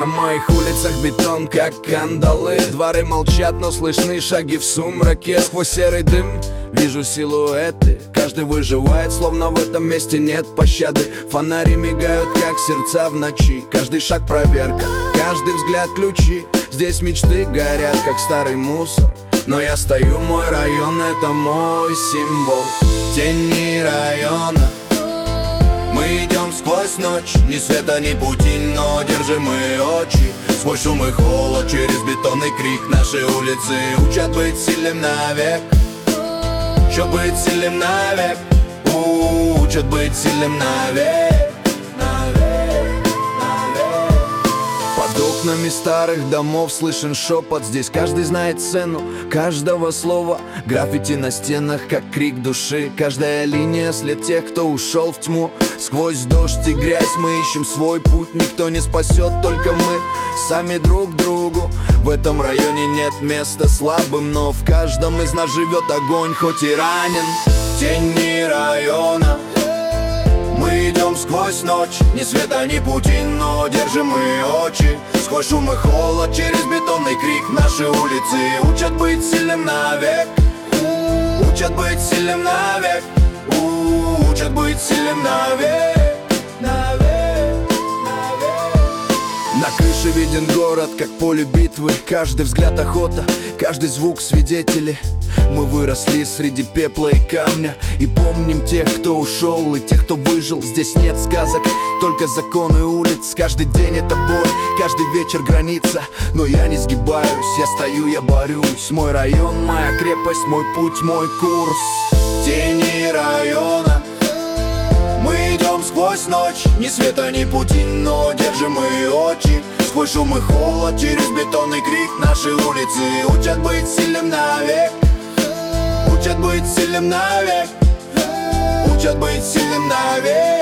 На моих улицах бетон, как кандалы. Дворы молчат, но слышны шаги в сумраке. Сквозь серый дым вижу силуэты. Каждый выживает, словно в этом месте нет пощады. Фонари мигают, как сердца в ночи. Каждый шаг проверка, каждый взгляд ключи. Здесь мечты горят, как старый мусор. Но я стою, мой район — это мой символ. Тени района. Мы идем сквозь ночь, ни света, ни пути, но держим мы очи. Сквозь шум и холод, через бетонный крик. Наши улицы учат быть сильным навек. Учат быть сильным навек. Учат быть сильным навек. Под окнами старых домов слышен шепот. Здесь каждый знает цену каждого слова. Граффити на стенах, как крик души. Каждая линия — след тех, кто ушел в тьму. Сквозь дождь и грязь мы ищем свой путь. Никто не спасет, только мы сами друг другу. В этом районе нет места слабым, но в каждом из нас живет огонь, хоть и ранен. Тени района. Мы идем сквозь ночь, ни света, ни пути, но держим мы очи. Сквозь шум и холод, через бетонный крик. Наши улицы учат быть сильным навек. Учат быть сильным навек. Учат быть сильным навек. На крыше виден город, как поле битвы. Каждый взгляд охота, каждый звук свидетели. Мы выросли среди пепла и камня и помним тех, кто ушел, и тех, кто выжил. Здесь нет сказок, только законы улиц. Каждый день это бой, каждый вечер граница. Но я не сгибаюсь, я стою, я борюсь. Мой район, моя крепость, мой путь, мой курс. Тени района. Мы идем сквозь ночь, ни света, ни пути, но держим мы очи. Сквозь шум и холод, через бетонный крик. Наши улицы учат быть сильным навек. Учат быть сильным навек. Учат быть сильным навек.